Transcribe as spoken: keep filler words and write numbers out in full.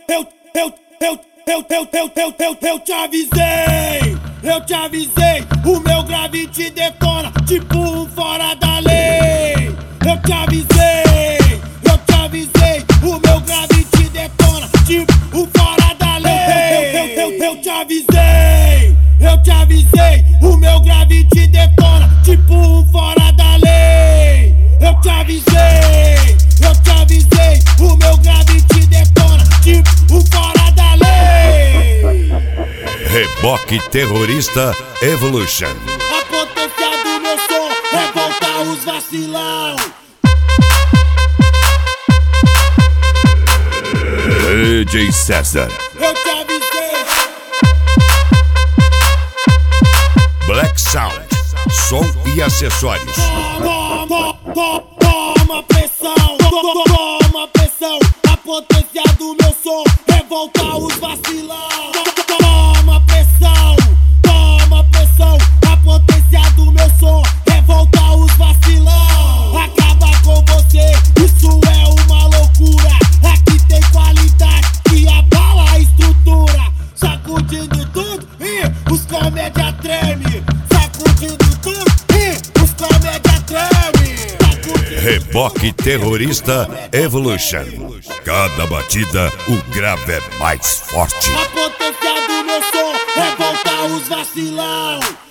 eu, eu, eu, eu, eu, eu, eu, eu, eu te avisei, eu te avisei, o meu grave te detona, tipo um fora da lei. Eu te avisei, eu te avisei, o meu grave te detona, tipo um fora da lei. Eu, eu, eu, eu te avisei, eu te avisei, o meu grave te detona, tipo um fora da lei. Eu te avisei, eu te avisei, o meu grave te detona, tipo um fora da lei. Reboque Terrorista Evolution. A potência do meu som revolta os vacilão. D J César. Eu te avisei. Black Sound. Som e acessórios. Toma, toma, toma pressão, toma, toma pressão. A potência do meu som revolta os vacilão. Toma pressão, toma pressão. A potência do meu som revolta os vacilão. Acaba com você, isso é uma loucura. Aqui tem qualidade que abala a estrutura. Sacudindo tudo e os comédia treme. Sacudindo tudo e os comédia treme. Sacudindo Reboque Terrorista Evolution. Cada batida, o grave é mais forte. a potência do meu som revolta os vacilão.